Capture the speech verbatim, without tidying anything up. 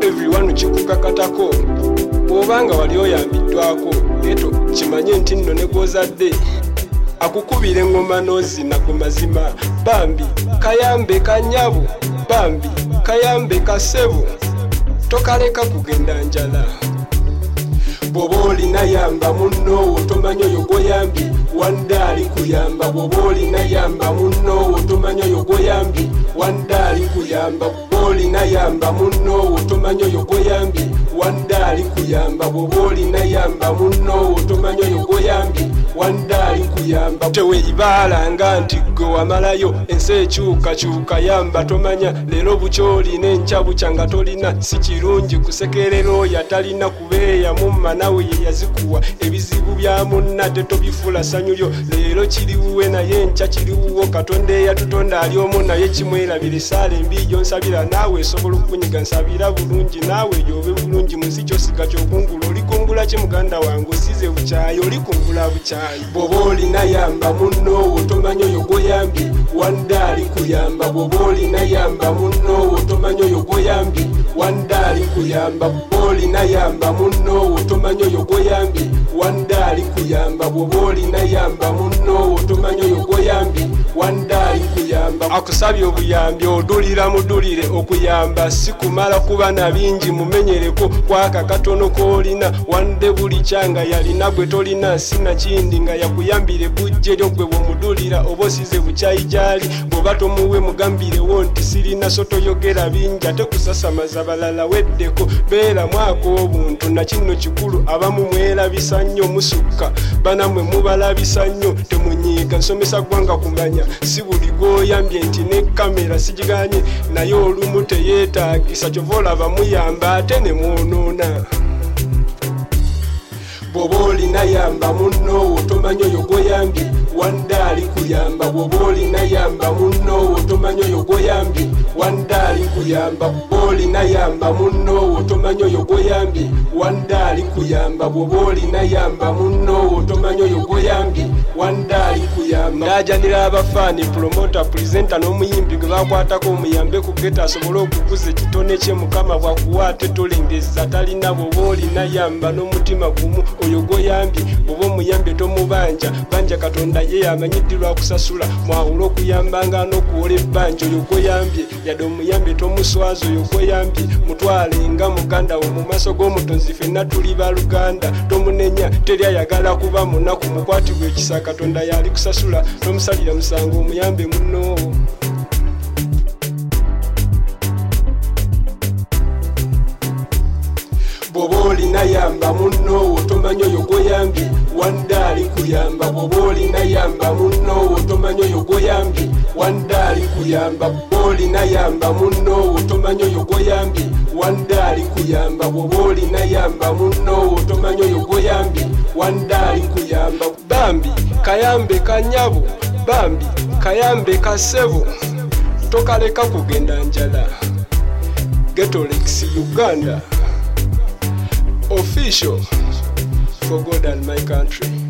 everyone kikukakatako bw'obanga wali oyambiddwako eto kimanye nti nno ne gw'ozadde akukubira engoma n'ozina ku mazima bambi kayambe kanyabu bambi kayambe kasebo tokaleka kugenda njala bw'oba olina yamba munno tomanyi oyo gw'oyambi wandaali kuyamba bw'oba olina yamba munno tomanyi oyo gw'oyambi wandaali kuyamba bw'oba olina yamba munno tomanyi oyo gw'oyambi wandaali kuyamba bw'oba olina yamba munno tomanyi oyo gw'oyambi wandaali kuyamba teweebalanga nti gwe wamalayo ensi ekyukakyuka yamba tomanya leero bukyolina enkya bukya nga tolina si kirungi kusekerera oyo atalina kubeeya mumma nawe ye yazikuwa ebizibu bya munna tetobifula ssanyu lyo leero kiriwuwe naye enkya kiriwuwo katonda eyatutonda ali omu naye kimwerabira esaala embi gyonsabira naawe esobola okunyiga nsabira bulungi naawe yobe bulungi mu nsi kyosiga kyokungula olikungula ki muganda wange osize bukyayi olikungula bukyayi bw'oba olina yamba munno tomanyi oyo gw'oyambi wandaali kuyamba bw'oba olina yamba munno tomanyi oyo gw'oyambi wandaali kuyamba bw'oba olina yamba munno tomanyi oyo gw'oyambi wandaali kuyamba bw'oba olina yamba munno tomanyi oyo gw'oyambi wandaali kuyamba akusabye obuyambi odulira mudulire okuyamba si kumala kuba na bingi mumenyereko kwaka katono k'olina wande buli kyanga yalina gwe tolina sina kindi nga yakuyambire bujje lyo gwe bw'omudulira oba osize bukyayi gy'ali bw'oba tomuwe mugambirewo nti sirina so toyogera bingi ate kusasamaza balala weddeko beera mwaka obuntu na kino kikulu abamu mwerabisa nnyo musukka banamwe mubalabisa nnyo temunyiiga nsomesa gwanga kumanya si buli gw'oyambye nti ne kamera sigiganye naye olumu teyeetaagisa kyova olaba muyamba ate ne mwonoona bw'oba olina yamba munno tomanyi oyo gw'oyambi wandaali kuyamba bw'oba olina yamba munno tomanyi oyo gw'oyambi wandaali kuyamba bw'oba olina yamba munno tomanyi oyo gw'oyambi wandaali kuyamba bw'oba olina yamba munno tomanyi oyo gw'oyambi wandaali kuyamba ndaajanira abafaani promota purezenta n'omuyimbi gwe bakwatako omuyambe ku geta asobole okukuza ekitone kye mukama bwakuwa ate tolengeza talina bw'oba olina yamba n'omutima gumu oyo gw'oyambi bw'oba omuyambe tomubanja banja katonda ye amanyiddwa kusasula mwawula okuyambanga n'okuwola ebbanja oyo gw'oyambye yadde omuyambe tomuswaza oyo gw'oyambye mutwalenga muganda wo mu maaso g'omutonzi ffenna tuli baluganda tomunenya teri ayagala kuba munaku mukwatibwa ekisa katonda yali kusasula tomusalira musango omuyambe munno bw'oba olina yamba munno tomanyi oyo gw'oyambi wandaali kuyamba bw'oba olina yamba munno tomanyi oyo gw'oyambi wandaali kuyamba bw'oba olina yamba munno tomanyi oyo gw'oyambi wandaali kuyamba bw'oba olina yamba munno tomanyi oyo gw'oyambi wandaali kuyamba bambi kayambe kanyabu bambi kayambe kasebo tokaleka kugenda njala Getolex Uganda official for God and my country.